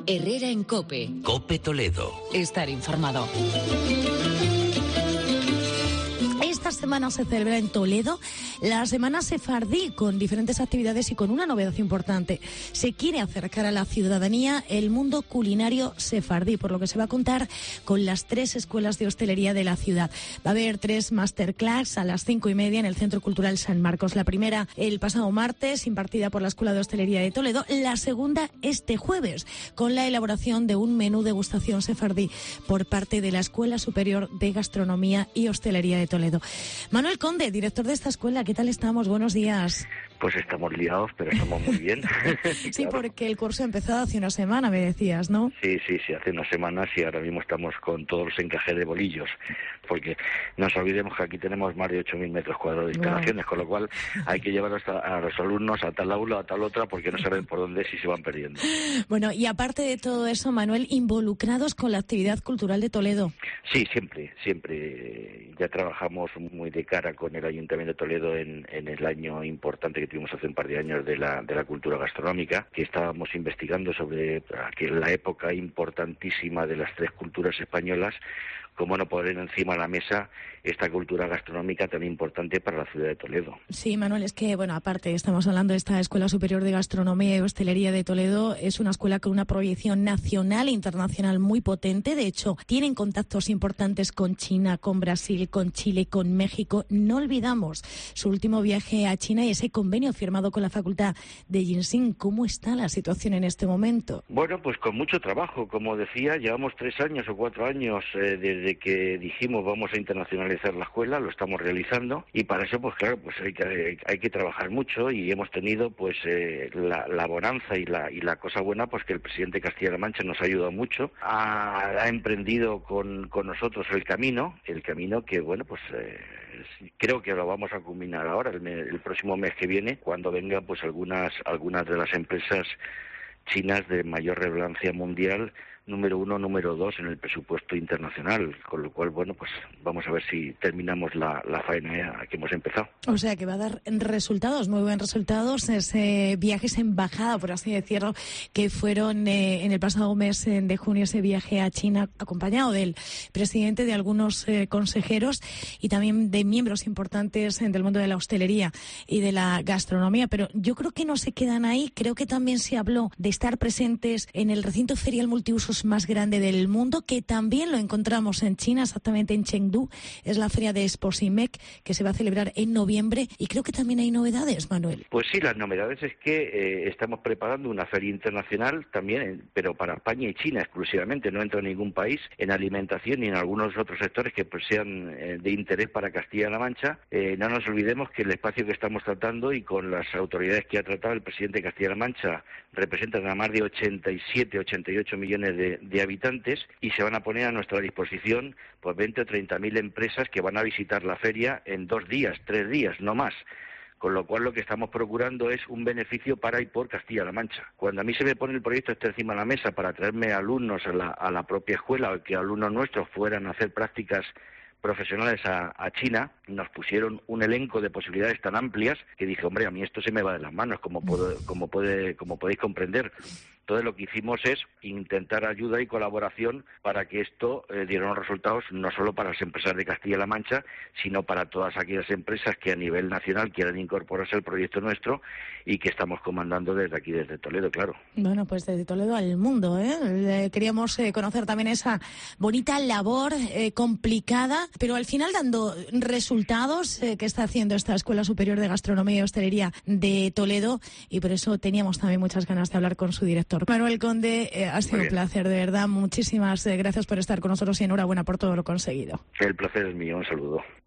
Herrera en COPE. COPE Toledo. Estar informado. Esta semana se celebra en Toledo la Semana Sefardí, con diferentes actividades y con una novedad importante. Se quiere acercar a la ciudadanía el mundo culinario sefardí, por lo que se va a contar con las 3 escuelas de hostelería de la ciudad. Va a haber 3 masterclass a las 5:30 en el Centro Cultural San Marcos. La primera el pasado martes, impartida por la Escuela de Hostelería de Toledo. La segunda este jueves, con la elaboración de un menú degustación sefardí por parte de la Escuela Superior de Gastronomía y Hostelería de Toledo. Manuel Conde, director de esta escuela, ¿qué tal estamos? Buenos días. Pues estamos liados, pero estamos muy bien. Sí, claro. Porque el curso ha empezado hace una semana, me decías, ¿no? Sí, hace unas semanas y ahora mismo estamos con todos los encajes de bolillos, porque no nos olvidemos que aquí tenemos más de 8.000 metros cuadrados de instalaciones, con lo cual hay que llevar a los alumnos a tal aula, a tal otra, porque no saben por dónde si se van perdiendo. Bueno, y aparte de todo eso, Manuel, involucrados con la actividad cultural de Toledo. Sí, siempre. Ya trabajamos muy de cara con el Ayuntamiento de Toledo en el año importante que tuvimos hace un par de años de la cultura gastronómica, que estábamos investigando sobre la época importantísima de las 3 culturas españolas, cómo no poner encima de la mesa esta cultura gastronómica tan importante para la ciudad de Toledo. Sí, Manuel, es que, bueno, aparte estamos hablando de esta Escuela Superior de Gastronomía y Hostelería de Toledo. Es una escuela con una proyección nacional e internacional muy potente. De hecho, tienen contactos importantes con China, con Brasil, con Chile, con México. No olvidamos su último viaje a China y ese convenio firmado con la Facultad de Jinsing. ¿Cómo está la situación en este momento? Bueno, pues con mucho trabajo. Como decía, llevamos 3 años o 4 años desde que dijimos vamos a internacionalizar la escuela, lo estamos realizando, y para eso pues claro, pues hay que trabajar mucho, y hemos tenido pues la bonanza y la cosa buena, pues que el presidente de Castilla-La Mancha nos ha ayudado mucho, ha emprendido con nosotros el camino que bueno, pues creo que lo vamos a culminar ahora el próximo mes que viene, cuando vengan pues algunas de las empresas chinas de mayor relevancia mundial, número 1, número 2 en el presupuesto internacional, con lo cual, bueno, pues vamos a ver si terminamos la faena que hemos empezado. O sea, que va a dar resultados, muy buenos resultados, ese viaje, esa embajada, por así decirlo, que fueron en el pasado mes de junio, ese viaje a China, acompañado del presidente, de algunos consejeros y también de miembros importantes del mundo de la hostelería y de la gastronomía. Pero yo creo que no se quedan ahí, creo que también se habló de estar presentes en el recinto ferial multiusos más grande del mundo, que también lo encontramos en China, exactamente en Chengdu. Es la feria de Exposimec, que se va a celebrar en noviembre, y creo que también hay novedades, Manuel. Pues sí, las novedades es que estamos preparando una feria internacional también, pero para España y China exclusivamente, no entra en ningún país, en alimentación y en algunos otros sectores que pues sean de interés para Castilla-La Mancha. No nos olvidemos que el espacio que estamos tratando y con las autoridades que ha tratado el presidente de Castilla-La Mancha representan a más de 88 millones de habitantes, y se van a poner a nuestra disposición pues 20 o 30.000 empresas que van a visitar la feria en 2 días, 3 días, no más. Con lo cual lo que estamos procurando es un beneficio para y por Castilla-La Mancha. Cuando a mí se me pone el proyecto encima de la mesa para traerme alumnos a la propia escuela, o que alumnos nuestros fueran a hacer prácticas profesionales a China, nos pusieron un elenco de posibilidades tan amplias que dije, hombre, a mí esto se me va de las manos, como podéis comprender. Entonces lo que hicimos es intentar ayuda y colaboración para que esto diera unos resultados no solo para las empresas de Castilla-La Mancha, sino para todas aquellas empresas que a nivel nacional quieran incorporarse al proyecto nuestro y que estamos comandando desde aquí, desde Toledo, claro. Bueno, pues desde Toledo al mundo, ¿eh? Queríamos conocer también esa bonita labor complicada, pero al final dando resultados que está haciendo esta Escuela Superior de Gastronomía y Hostelería de Toledo, y por eso teníamos también muchas ganas de hablar con su director. Manuel Conde, ha sido un placer, de verdad. Muchísimas gracias por estar con nosotros y enhorabuena por todo lo conseguido. El placer es mío, un saludo.